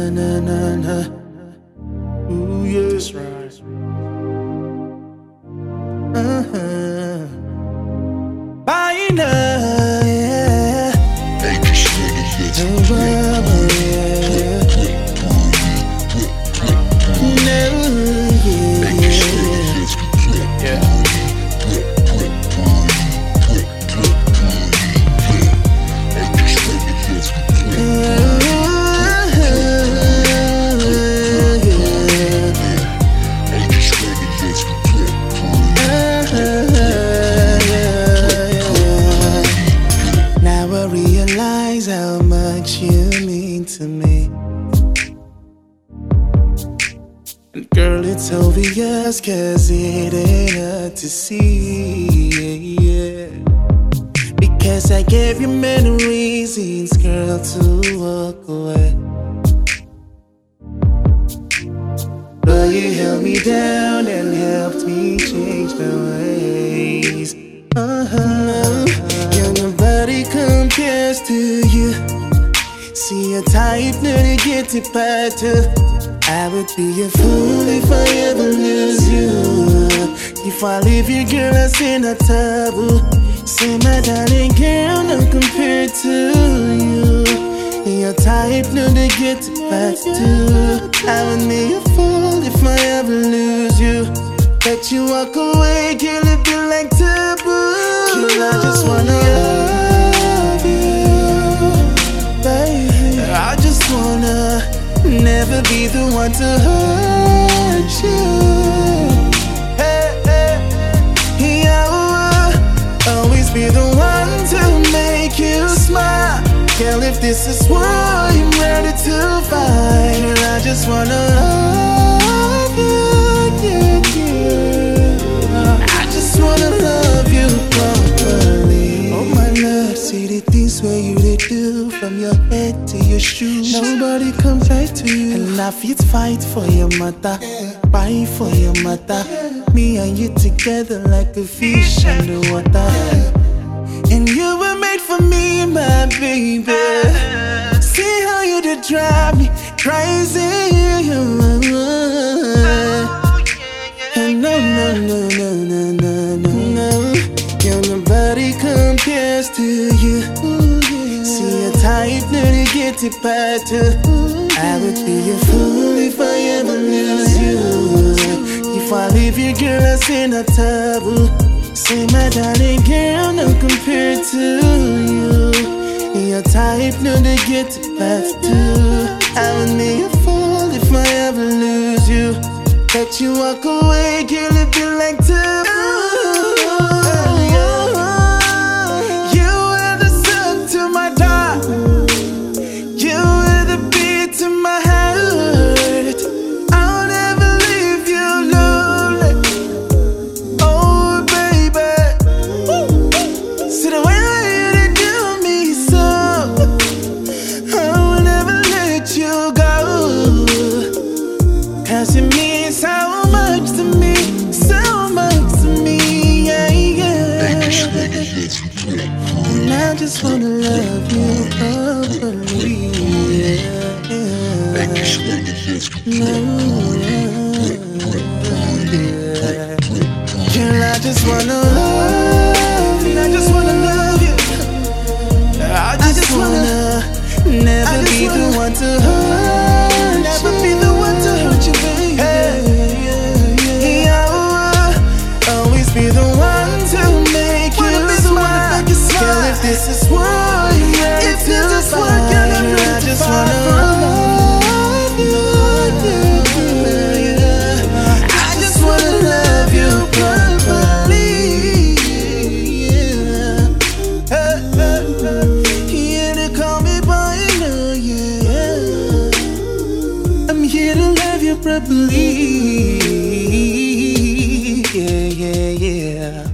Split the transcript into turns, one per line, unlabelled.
na na na. Ooh yeah,
That's right.
Bye now, yeah. Now I realize how much you mean to me. And girl, it's obvious, cause it ain't hard to see, yeah. Because I gave you many reasons, girl, to walk away. But you held me down and helped me change my ways. Yeah, nobody compares to you. See your type, now to get it better. I would be a fool if I ever lose you. If I leave you, girl, I say not taboo. Say my darling girl, no compared to you. Your type, now to get it back to. I would be a fool if I ever lose you. Let you walk away, girl, it be like taboo. Girl, I just wanna love you, baby. I just wanna never be the one to hurt you. Hey, hey, yeah, always be the one to make you smile. Girl, if this is what I'm ready to fight, girl, I just wanna love you, yeah, yeah. I just wanna love you properly. Oh my love, see the things where you did do, from your head to your shoes. Nobody comes back to you. And I fit fight for your mother, fight for your mother. Me and you together like a fish underwater. And you were made for me, my baby. See how you did drive me crazy. And no, no, no, no, no, no, no, no. Girl, nobody compares to you. See your type, now to get it better. I would be a fool if I ever lose you. If I leave you, girl, I say not taboo. Say my darling girl, no compared to you. Your type, now to get it back to. I would be a fool if I ever lose you. Let you walk away, girl, it be like taboo. You are the sun to my dark. You are the beat to my heart. I'll never leave you lonely. Oh baby, see the way you do me so, I will never let you go. Cause it means so much to me, so much to me, yeah, yeah. And I just wanna love you properly, yeah, yeah. Girl, I just wanna love you, I just wanna love you. I just wanna never be the one to hurt, never be the one to hurt you, baby. Yeah, always be the one to make you smile. Girl, if this is what you're ready to find, I just wanna love you, yeah. I just wanna love you properly, yeah. Here to call me by now, yeah. I'm here to love you properly, yeah, yeah, yeah.